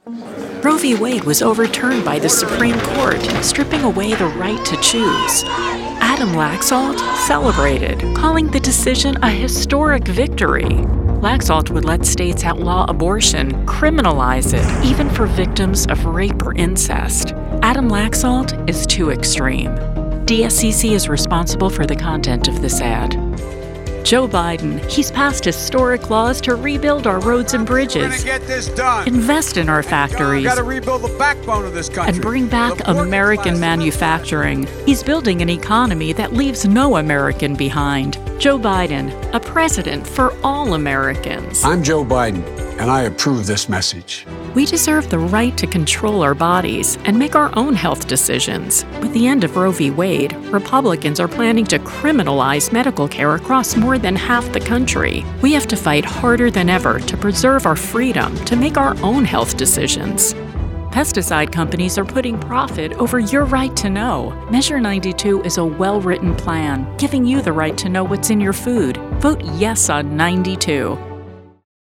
Roe v. Wade was overturned by the Supreme Court, stripping away the right to choose. Adam Laxalt celebrated, calling the decision a historic victory. Laxalt would let states outlaw abortion, criminalize it, even for victims of rape or incest. Adam Laxalt is too extreme. DSCC is responsible for the content of this ad. Joe Biden, he's passed historic laws to rebuild our roads and bridges. We're gonna get this done. Invest in our factories. We gotta rebuild the backbone of this country. And bring back American manufacturing. He's building an economy that leaves no American behind. Joe Biden, a president for all Americans. I'm Joe Biden, and I approve this message. We deserve the right to control our bodies and make our own health decisions. With the end of Roe v. Wade, Republicans are planning to criminalize medical care across more than half the country. We have to fight harder than ever to preserve our freedom to make our own health decisions. Pesticide companies are putting profit over your right to know. Measure 92 is a well-written plan, giving you the right to know what's in your food. Vote yes on 92.